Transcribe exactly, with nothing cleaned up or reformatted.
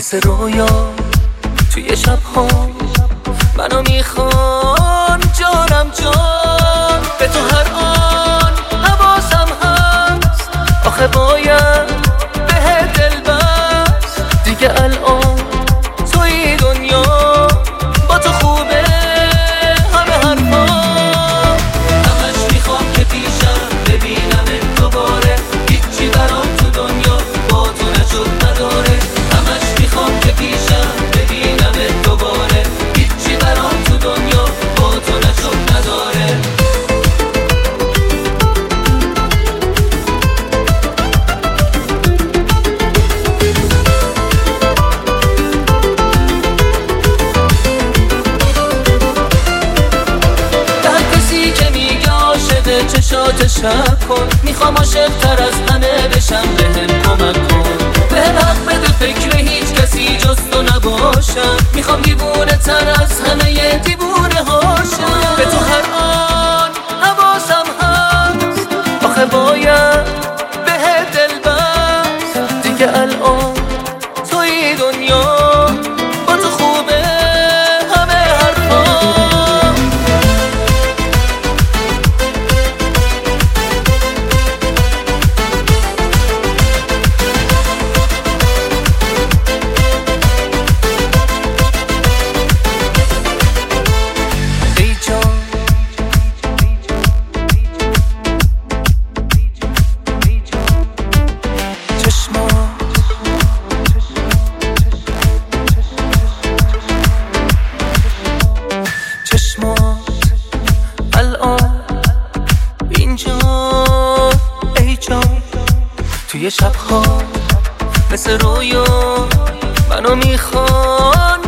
مثل رویا توی شب ها منو میخوان جانم جان، به تو هر آن حواسم هست، آخه باید به دل بست دیگه. الان توی دنیا با تو خوبه همه حرفا، همش میخوام که پیشم ببینم دوباره، هیچی برام تو دنیا با تو نشد نداره. همش میخوام که پیشم ببینم دوباره، هیچی برام تو دنیا با تو نشد نداره. چشات شب کن، میخوام عاشق تر از همه بشم، بهم کمک کن، بهم حق بده فکر هیچ کسی جز تو نباشم. میخوام دیوونه تر از همه دیوونه هاشم، به تو هر آن حواسم هست، آخه باید به دل بست دیگه. الان توی دنیا با تو خوبه همه حرفا. توی شبها مثل رویا منو میخوان